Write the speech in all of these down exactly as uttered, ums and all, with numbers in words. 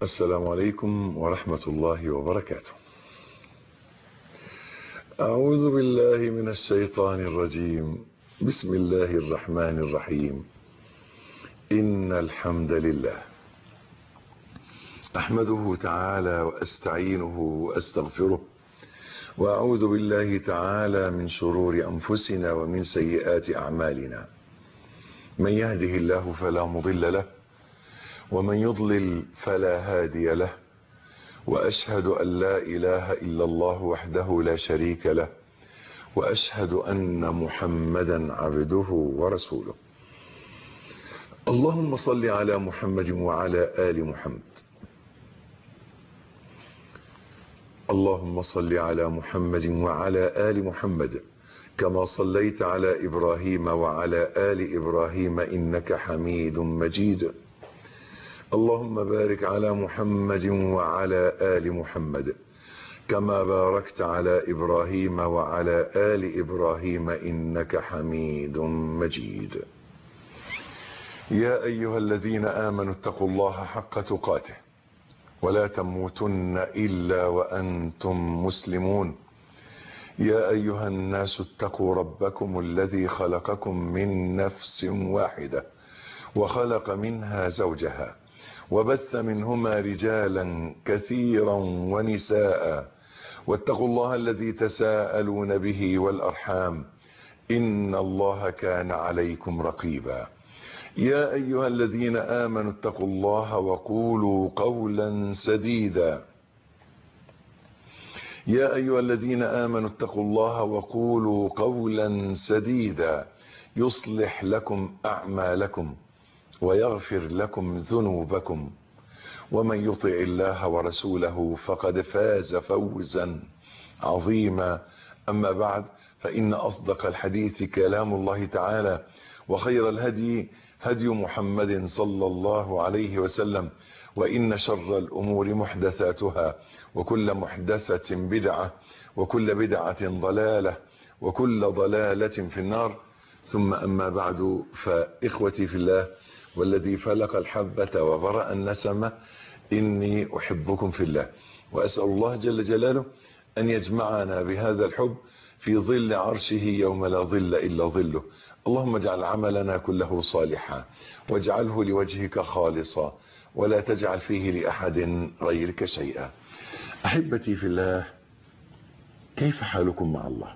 السلام عليكم ورحمة الله وبركاته. أعوذ بالله من الشيطان الرجيم. بسم الله الرحمن الرحيم. إن الحمد لله أحمده تعالى وأستعينه وأستغفره، وأعوذ بالله تعالى من شرور أنفسنا ومن سيئات أعمالنا. من يهده الله فلا مضل له، ومن يضلل فلا هادي له، وأشهد أن لا إله إلا الله وحده لا شريك له، وأشهد أن محمدا عبده ورسوله. اللهم صل على محمد وعلى آل محمد. اللهم صل على محمد وعلى آل محمد كما صليت على إبراهيم وعلى آل إبراهيم إنك حميد مجيد. اللهم بارك على محمد وعلى آل محمد كما باركت على إبراهيم وعلى آل إبراهيم إنك حميد مجيد. يا أيها الذين آمنوا اتقوا الله حق تقاته ولا تموتن إلا وأنتم مسلمون. يا أيها الناس اتقوا ربكم الذي خلقكم من نفس واحدة وخلق منها زوجها وبث منهما رجالا كثيرا ونساء، واتقوا الله الذي تساءلون به والأرحام إن الله كان عليكم رقيبا. يا أيها الذين آمنوا اتقوا الله وقولوا قولا سديدا. يا أيها الذين آمنوا اتقوا الله وقولوا قولا سديدا يصلح لكم أعمالكم ويغفر لكم ذنوبكم، ومن يطع الله ورسوله فقد فاز فوزا عظيما. أما بعد، فإن أصدق الحديث كلام الله تعالى، وخير الهدي هدي محمد صلى الله عليه وسلم، وإن شر الأمور محدثاتها، وكل محدثة بدعة، وكل بدعة ضلالة، وكل ضلالة في النار. ثم أما بعد، فإخوتي في الله والذي فلق الحبة وبرأ النسمة، إني أحبكم في الله، وأسأل الله جل جلاله أن يجمعنا بهذا الحب في ظل عرشه يوم لا ظل إلا ظله. اللهم اجعل عملنا كله صالحا، واجعله لوجهك خالصا، ولا تجعل فيه لأحد غيرك شيئا. أحبتي في الله، كيف حالكم مع الله؟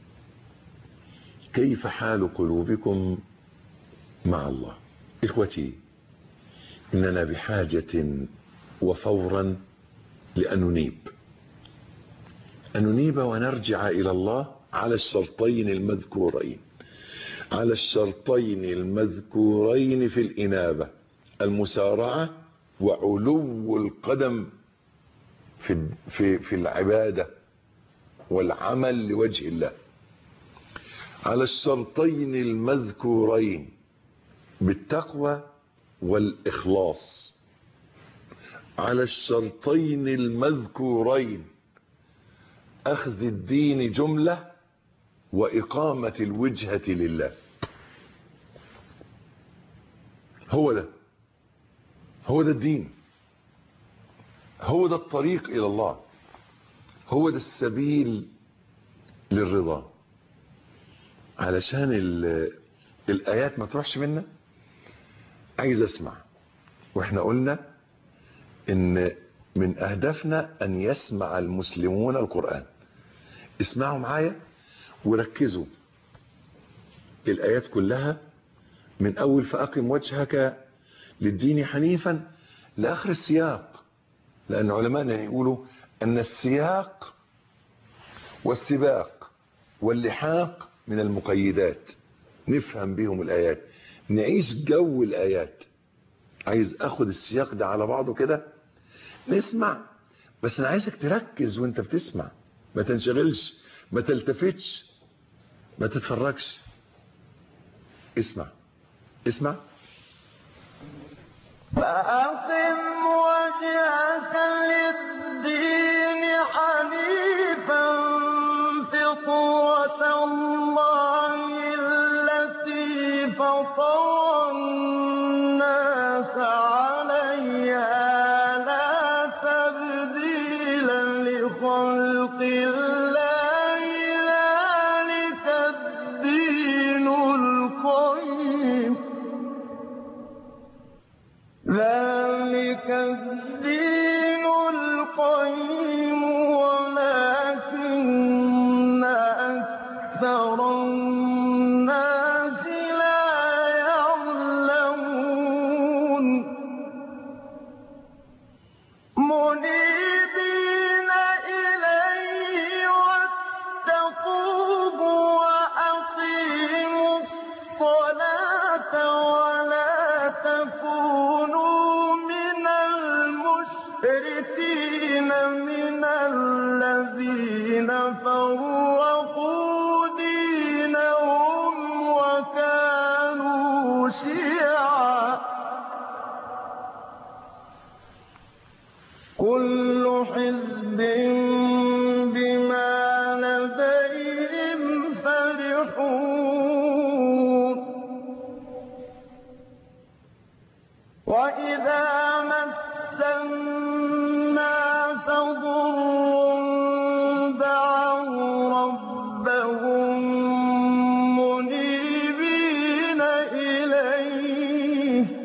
كيف حال قلوبكم مع الله؟ إخوتي، إننا بحاجة وفورا لأن ننيب أن ننيب ونرجع إلى الله على الشرطين المذكورين على الشرطين المذكورين في الإنابة: المسارعة وعلو القدم في في في العبادة والعمل لوجه الله. على الشرطين المذكورين بالتقوى والإخلاص. على الشرطين المذكورين أخذ الدين جملة وإقامة الوجهة لله. هو ده هو ده الدين، هو ده الطريق إلى الله، هو ده السبيل للرضا. علشان الآيات ما تروحش منا، عايز أسمع. وإحنا قلنا إن من أهدافنا أن يسمع المسلمون القرآن. اسمعوا معايا وركزوا. الآيات كلها من أول فأقم وجهك للدين حنيفا لآخر السياق، لأن علماءنا يقولوا أن السياق والسباق واللحاق من المقيدات، نفهم بهم الآيات، نعيش جو الآيات. عايز أخد السياق ده على بعضه كده، نسمع. بس أنا عايزك تركز وانت بتسمع، ما تنشغلش، ما تلتفتش، ما تتفرجش. اسمع اسمع. فأقم وجهك للدين حنيفا فطرة الله التي فطر الناس عليها لا ذلك الدين القيم ولكن أكثر الناس لا يعلمون منيبين إليه واتقوه وأقيموا الصلاة ولا تكونوا من المشركين من الذين فرقوا دينهم وكانوا شيعا كل حزب بما لديهم فرحون وإذا مس الناس ضر دعوا ربهم منيبين إليه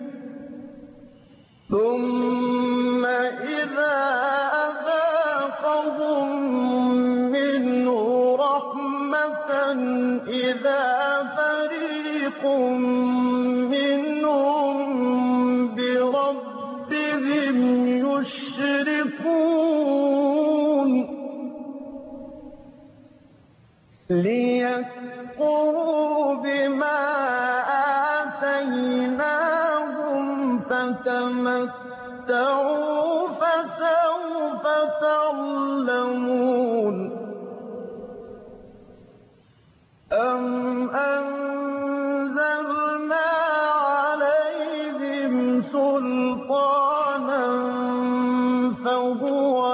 ثم إذا أذاقهم منه رحمة إذا فريق منهم بربهم يشركون ليكفروا بما آتيناهم فتمتعوا فسوف تعلمون أم أنزلنا عليهم سلطانا فهو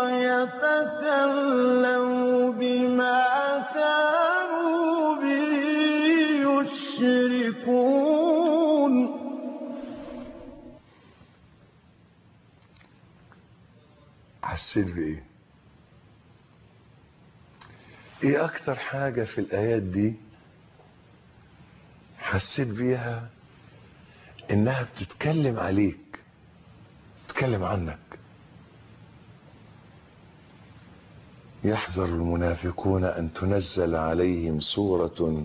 يتكلم بما كانوا به يشركون حسيت بإيه؟ إيه أكتر حاجة في الآيات دي حسيت بيها إنها بتتكلم عليك، بتتكلم عنك؟ يحذر المنافقون أن تنزل عليهم سورة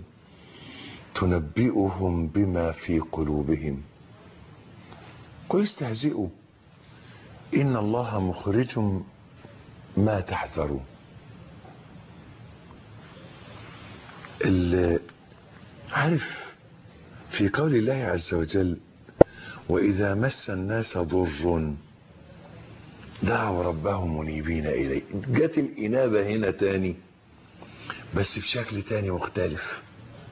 تنبئهم بما في قلوبهم قل استهزئوا إن الله مخرج ما تحذرون. عارف في قول الله عز وجل وإذا مس الناس ضر دعوا ربهم منيبين إليه، جت الإنابة هنا تاني بس بشكل تاني مختلف.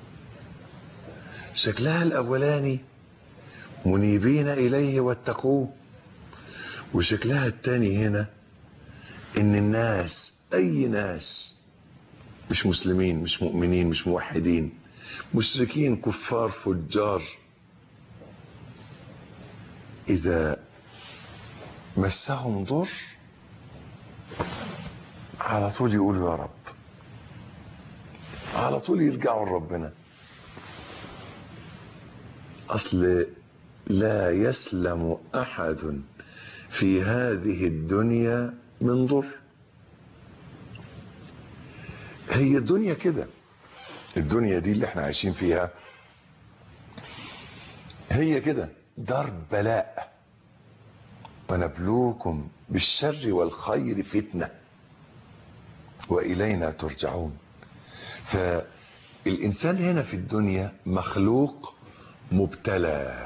شكلها الأولاني منيبين إليه واتقوه، وشكلها التاني هنا إن الناس أي ناس مش مسلمين مش مؤمنين مش موحدين مشركين كفار فجار إذا مسهم ضر على طول يقولوا يا رب، على طول يرجعوا لربنا. أصل لا يسلم أحد في هذه الدنيا من ضر. هي الدنيا كده، الدنيا دي اللي احنا عايشين فيها هي كده دار بلاء، ونبلوكم بالشر والخير فتنة وإلينا ترجعون. فالإنسان هنا في الدنيا مخلوق مبتلى،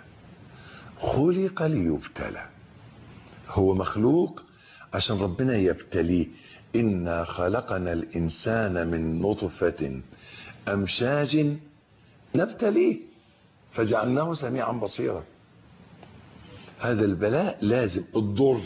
خلق ليبتلى، هو مخلوق عشان ربنا يبتليه. إنا خلقنا الإنسان من نطفة أمشاج نبتليه فجعلناه سميعا بصيرا. هذا البلاء لازم. الضر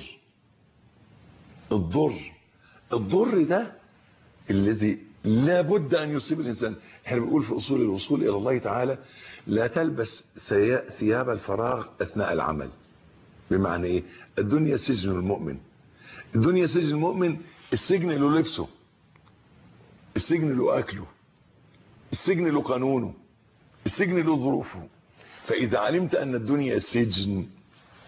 الضر الضر ده الذي لا بد أن يصيب الإنسان. احنا بنقول في أصول الوصول إلى الله تعالى لا تلبس ثياب الفراغ أثناء العمل. بمعنى إيه؟ الدنيا سجن المؤمن، الدنيا سجن المؤمن. السجن له لبسه، السجن له أكله، السجن له قانونه، السجن له ظروفه. فإذا علمت أن الدنيا سجن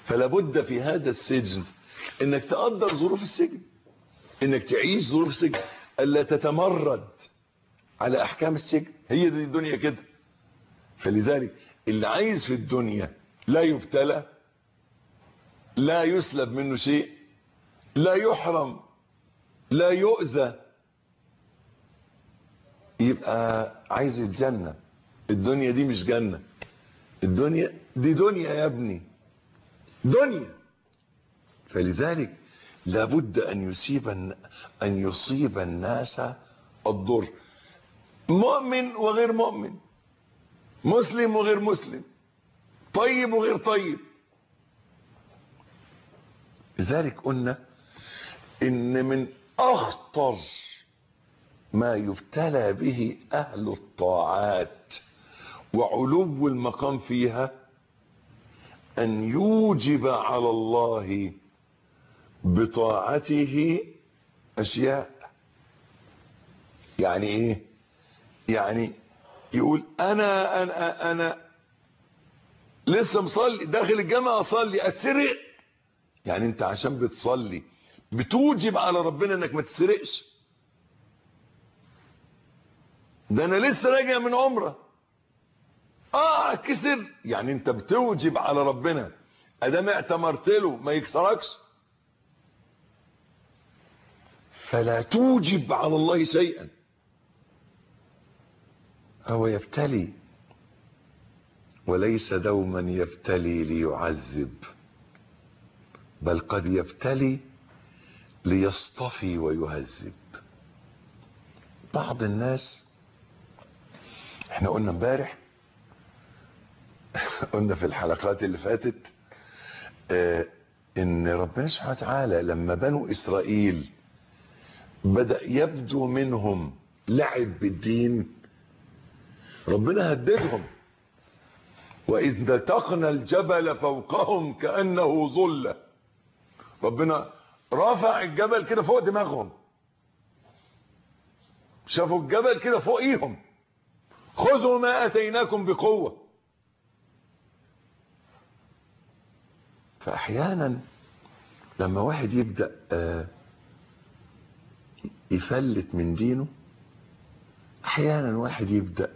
فلا بد في هذا السجن انك تقدر ظروف السجن، انك تعيش ظروف السجن، الا تتمرد على احكام السجن. هي دي الدنيا كده. فلذلك اللي عايز في الدنيا لا يبتلى، لا يسلب منه شيء، لا يحرم، لا يؤذى، يبقى عايز الجنة. الدنيا دي مش جنة، الدنيا دي دنيا يا ابني، دنيا. فلذلك لابد ان يصيب ان يصيب الناس الضر، مؤمن وغير مؤمن، مسلم وغير مسلم، طيب وغير طيب. لذلك قلنا ان من اخطر ما يبتلى به اهل الطاعات وعلو المقام فيها ان يوجب على الله بطاعته اشياء. يعني ايه؟ يعني يقول انا انا انا لسه مصلي، داخل الجامعه اصلي، اتسرق. يعني انت عشان بتصلي بتوجب على ربنا انك ما تسرقش. ده انا لسه راجع من عمره، اه كسر، يعني انت بتوجب على ربنا ادام اعتمرت له ما يكسركش. فلا توجب على الله شيئا. هو يبتلي، وليس دوما يبتلي ليعذب، بل قد يبتلي ليصطفي ويهذب. بعض الناس، احنا قلنا امبارح قلنا في الحلقات اللي فاتت اه ان ربنا سبحانه وتعالى لما بنو اسرائيل بدأ يبدو منهم لعب بالدين، ربنا هددهم: وإذ نتقنا الجبل فوقهم كأنه ظلة. ربنا رفع الجبل كده فوق دماغهم، شافوا الجبل كده فوقيهم: خذوا ما اتيناكم بقوة. فاحيانا لما واحد يبدأ يفلت من دينه، احيانا واحد يبدأ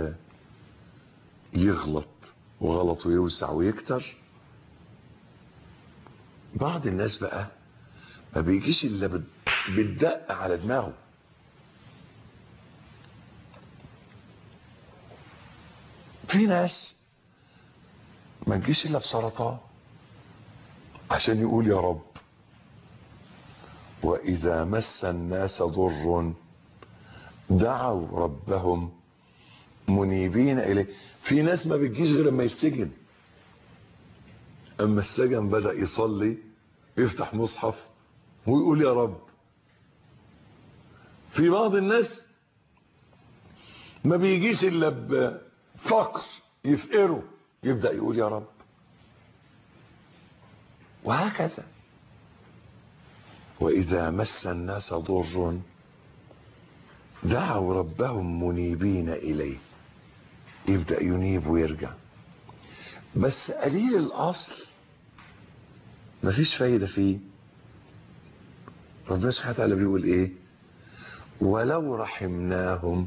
يغلط وغلطه يوسع ويكتر. بعض الناس بقى ما بيجيش الا بالدق على دماغه. في ناس ما تجيش الا بسرطان عشان يقول يا رب. واذا مس الناس ضر دعوا ربهم منيبين اليه. في ناس ما بتجيش غير لما يسجن، اما السجن بدأ يصلي يفتح مصحف ويقول يا رب. في بعض الناس ما بيجيش الا بفقر يفقره يبدأ يقول يا رب، وهكذا. واذا مس الناس ضر دعوا ربهم منيبين اليه، يبدأ ينيب ويرجع. بس قليل الاصل مفيش فايدة فيه. ربنا سبحانه وتعالى بيقول ايه؟ ولو رحمناهم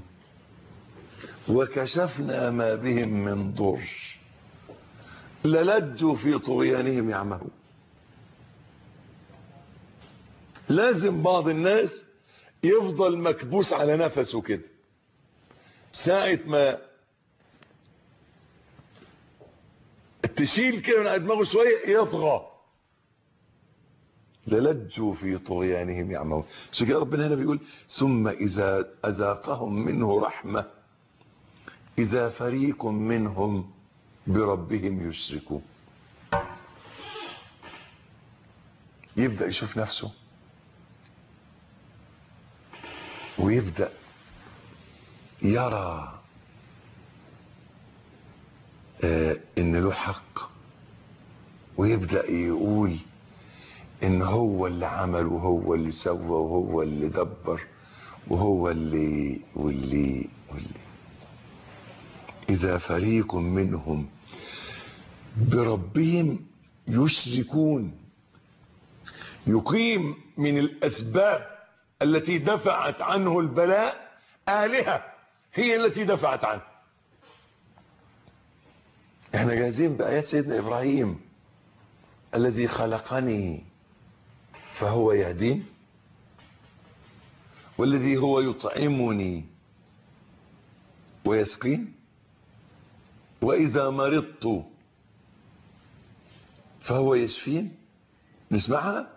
وكشفنا ما بهم من ضر للجوا في طغيانهم يعمهون. لازم بعض الناس يفضل مكبوس على نفسه كده، ساعة ما تشيل كده من على دماغه شوية يطغى. للجوا في طغيانهم يعمهون. عشان كده ربنا هنا بيقول: ثم إذا أذاقهم منه رحمة إذا فريق منهم بربهم يشركون. يبدأ يشوف نفسه ويبدأ يرى آه ان له حق، ويبدأ يقول ان هو اللي عمل وهو اللي سوى وهو اللي دبر وهو اللي واللي واللي اذا فريق منهم بربهم يشركون، يقيم من الأسباب التي دفعت عنه البلاء آلهة هي التي دفعت عنه. احنا جاهزين بآيات سيدنا إبراهيم: الذي خلقني فهو يهدين، والذي هو يطعمني ويسقين، وإذا مرضت فهو يشفين. نسمعها.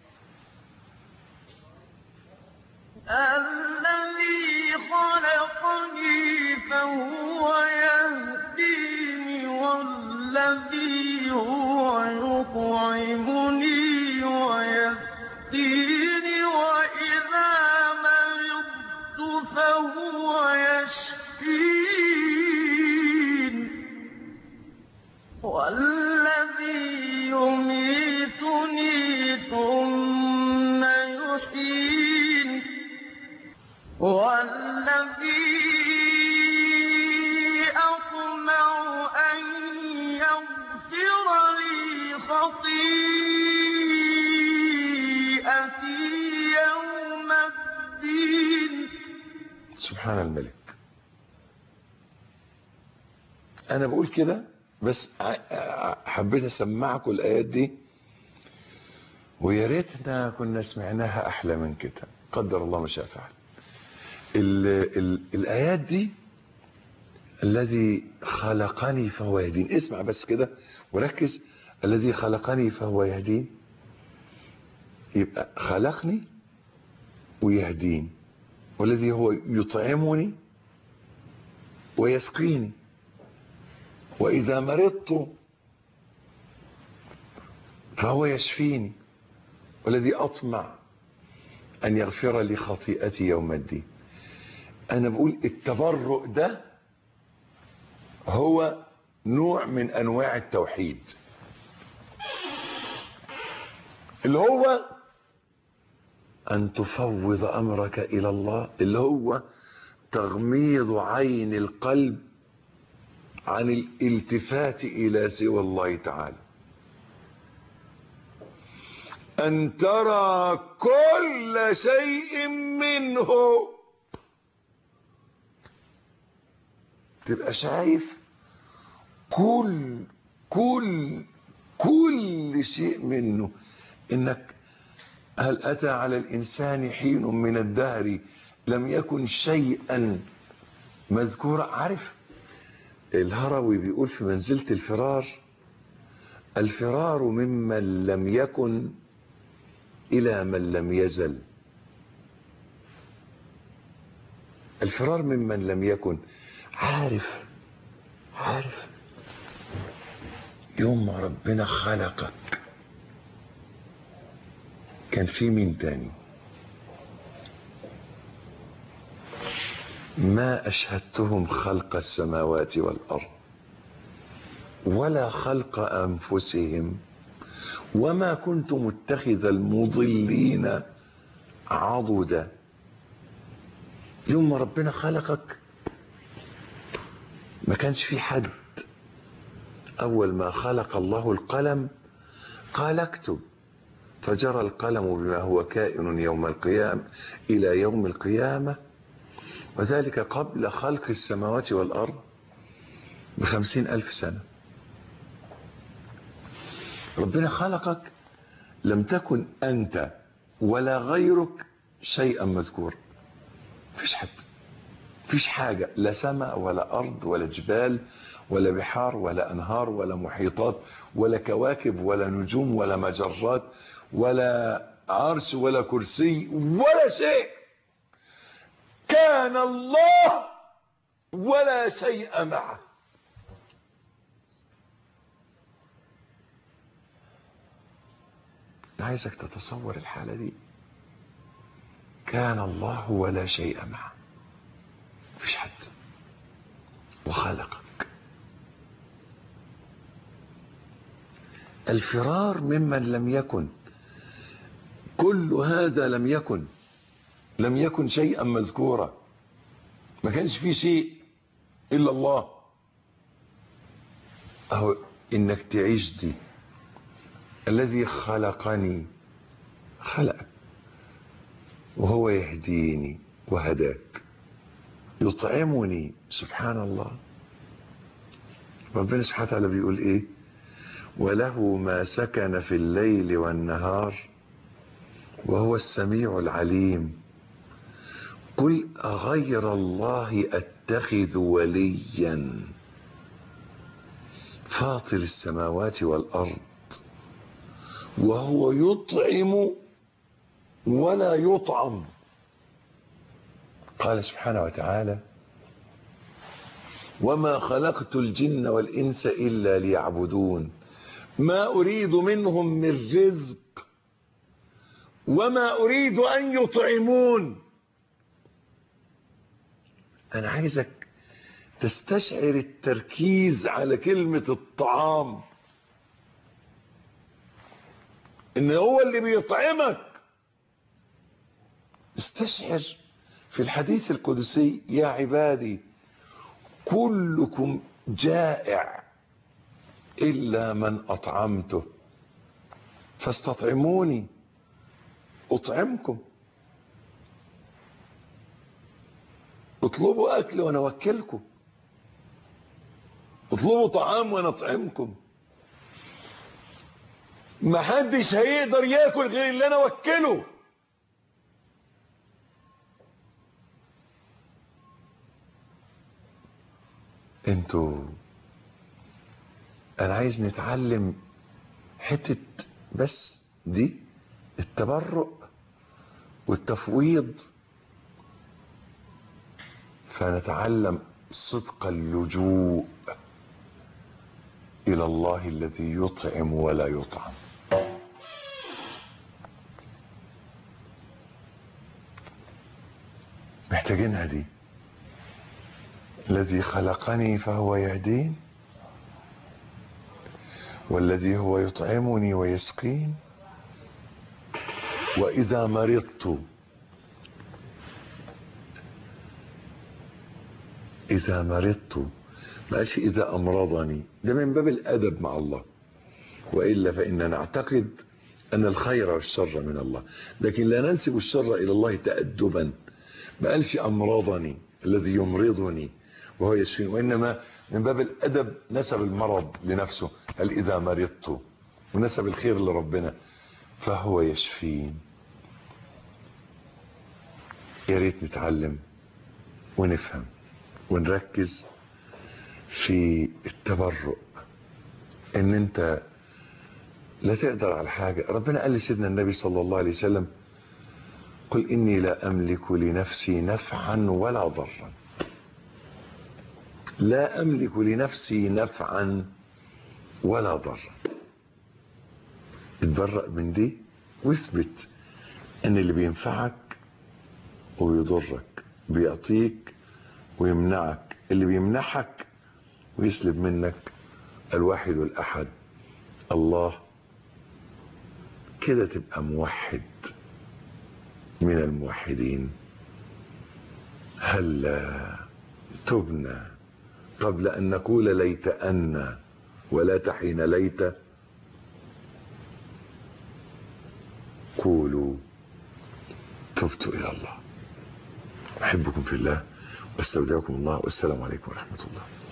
الذي خلقني فهو يهديني، والذي هو يطعمني ويسقيني، وإذا مرضت فهو يشفين، والذي يميتني ثم يحيين، والذي أطمع أن يغفر لي خطيئتي يوم الدين. سبحان الملك. انا بقول كده بس حبيت اسمعكم الايات دي، ويا ريتنا كنا سمعناها احلى من كده. قدر الله ما شاء فعل. ال ال الايات دي: الذي خلقني فهو يهدين. اسمع بس كده وركز. الذي خلقني فهو يهدين، يبقى خلقني ويهدين، والذي هو يطعمني ويسقيني، وإذا مرضت فهو يشفيني، والذي أطمع أن يغفر لي خطيئتي يوم الدين. أنا بقول التبرؤ ده هو نوع من أنواع التوحيد، اللي هو أن تفوض أمرك إلى الله، اللي هو تغميض عين القلب عن الالتفات إلى سوى الله تعالى، أن ترى كل شيء منه، تبقى شايف كل كل كل شيء منه. إنك هل أتى على الإنسان حين من الدهر لم يكن شيئا مذكورا. عارف الهروي بيقول في منزلة الفرار: الفرار ممن لم يكن إلى من لم يزل. الفرار ممن لم يكن. عارف عارف يوم ما ربنا خلقك كان في مين تاني؟ ما أشهدتهم خلق السماوات والأرض ولا خلق أنفسهم وما كنت متخذ المضلين عضدا. يوم ما ربنا خلقك ما كانش في حد. أول ما خلق الله القلم قال اكتب، فجرى القلم بما هو كائن يوم القيامة إلى يوم القيامة، وذلك قبل خلق السماوات والأرض بخمسين ألف سنة. ربنا خلقك لم تكن أنت ولا غيرك شيئا مذكورا. مفيش حد، مفيش حاجة، لا سماء ولا أرض ولا جبال ولا بحار ولا أنهار ولا محيطات ولا كواكب ولا نجوم ولا مجرات ولا عرش ولا كرسي ولا شيء. كان الله ولا شيء معه. عايزك تتصور الحالة دي. كان الله ولا شيء معه، مفيش حد، وخلقك. الفرار ممن لم يكن، كل هذا لم يكن، لم يكن شيئا مذكورا، ما كانش فيه شيء إلا الله. أهو إنك تعيش دي الذي خلقني خلقك، وهو يهديني وهداك، يطعمني. سبحان الله. ربنا سبحانه وتعالى بيقول ايه؟ وله ما سكن في الليل والنهار وهو السميع العليم. قل أغير الله أتخذ وليا فاطر السماوات والأرض وهو يطعم ولا يطعم. قال سبحانه وتعالى وما خلقت الجن والإنس إلا ليعبدون ما أريد منهم من رزق وما أريد أن يطعمون. أنا عايزك تستشعر التركيز على كلمة الطعام، إن هو اللي بيطعمك. استشعر في الحديث القدسي يا عبادي كلكم جائع إلا من أطعمته فاستطعموني أطعمكم. اطلبوا أكل وأنا أوكلكم، اطلبوا طعام وأنا أطعمكم. ما حدش هيقدر ياكل غير اللي أنا أوكله. انتوا انا عايز نتعلم حتة بس دي، التبرؤ والتفويض، فنتعلم صدق اللجوء الى الله الذي يطعم ولا يطعم. محتاجينها دي. الذي خلقني فهو يهدين والذي هو يطعمني ويسقين وإذا مرضت إذا مرضت ما قالش إذا أمرضني، ده من باب الأدب مع الله، وإلا فإننا نعتقد أن الخير والشر من الله، لكن لا ننسب الشر إلى الله تأدبا. ما قالش أمرضني الذي يمرضني وهو يشفين، وإنما من باب الأدب نسب المرض لنفسه، قال إذا مرضت، ونسب الخير لربنا فهو يشفين. يا ريت نتعلم ونفهم ونركز في التبرؤ، ان انت لا تقدر على حاجة. ربنا قال لسيدنا النبي صلى الله عليه وسلم قل إني لا أملك لنفسي نفعا ولا ضرا. لا أملك لنفسي نفعا ولا ضرا. اتبرأ من دي واثبت ان اللي بينفعك ويضرك، بيعطيك ويمنعك، اللي بيمنحك ويسلب منك الواحد الأحد الله. كده تبقى موحد من الموحدين. هلا تبنى قبل أن نقول ليت أن ولا تحين ليت قولوا تبت إلى الله. أحبكم في الله واستودعكم الله، والسلام عليكم ورحمة الله.